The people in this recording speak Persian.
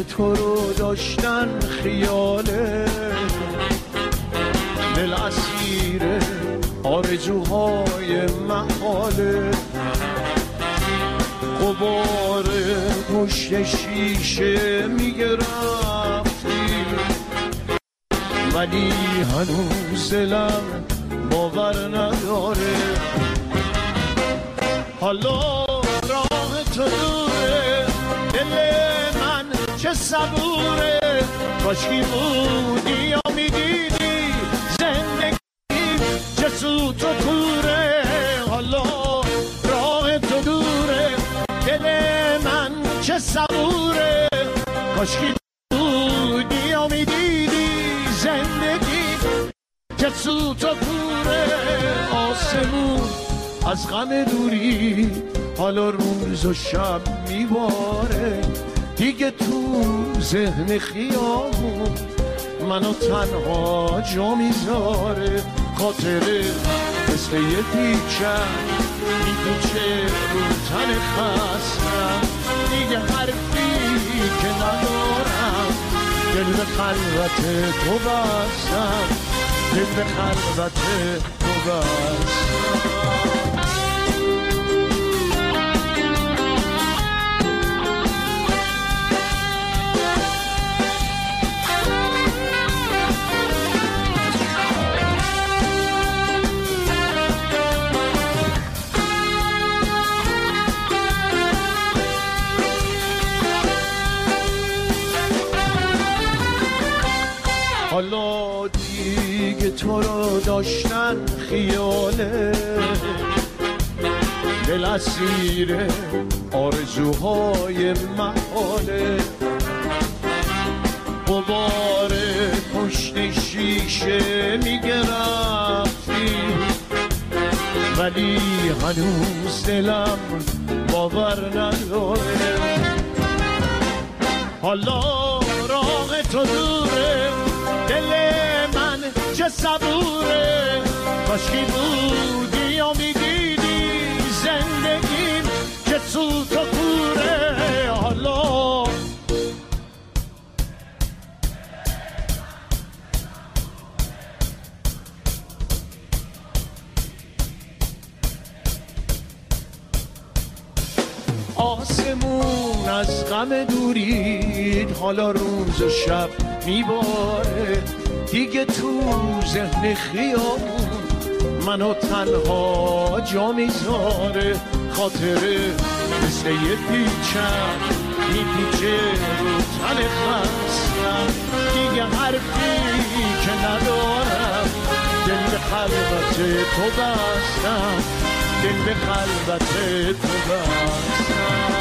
تو رو داشتن خیاله، دل اسیر آرزوهای محاله، غبار پشت شیشه میگه رفتی، ولی هنوز دلم باور نداره. حالا راه تو دوره، دل من چه صبوره، کاشکی بودی یا میدیدی زندگی چه سوت و کوره. حالا راه تو دوره، دل من چه صبوره، کاشکی بودی یا میدیدی زندگی چه سوت و کوره. آسمون از غم دوری حالا روز و شب میباره، دیگه تو ذهن خیابون منو تنها جا میذاره. خاطره مثل یه پیچم میپیچه رو تن خستم، دیگه حرفی که ندارم دل به خلوت تو بستم، دل به خلوت تو بستم. حالا دیگه تو رو داشتن خیاله، دل اسیر آرزوهای محاله، غبار پشت شیشه میگه رفتی، ولی هنوز دلم باور نداره. حالا راه تو دوره، دل من چه صبوره، کاشکی بودی یا میدیدی زندگیم چه سوت و کوره. حالا آسمون از غم دورید حالا روز و شب میباره، دیگه تو ذهن خیابون منو تنها جا میذاره. خاطره مثل یه پیچم میپیچه رو تن خستم، دیگه حرفی که ندارم دل به خلوت تو بستم، دل به خلوت تو بستم.